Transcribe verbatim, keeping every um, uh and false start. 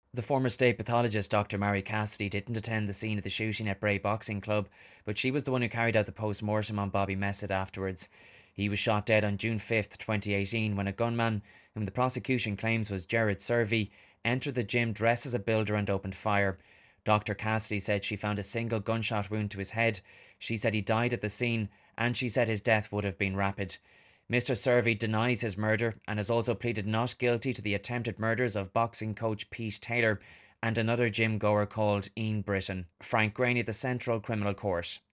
The former state pathologist Doctor Mary Cassidy didn't attend the scene of the shooting at Bray Boxing Club, but she was the one who carried out the post mortem on Bobby Messett afterwards. He was shot dead on June fifth, twenty eighteen, when a gunman, whom the prosecution claims was Jared Servey, entered the gym dressed as a builder and opened fire. Doctor Cassidy said she found a single gunshot wound to his head. She said he died at the scene, and she said his death would have been rapid. Mister Servey denies his murder and has also pleaded not guilty to the attempted murders of boxing coach Pete Taylor and another gym goer called Ian Britton. Frank Graney at the Central Criminal Court.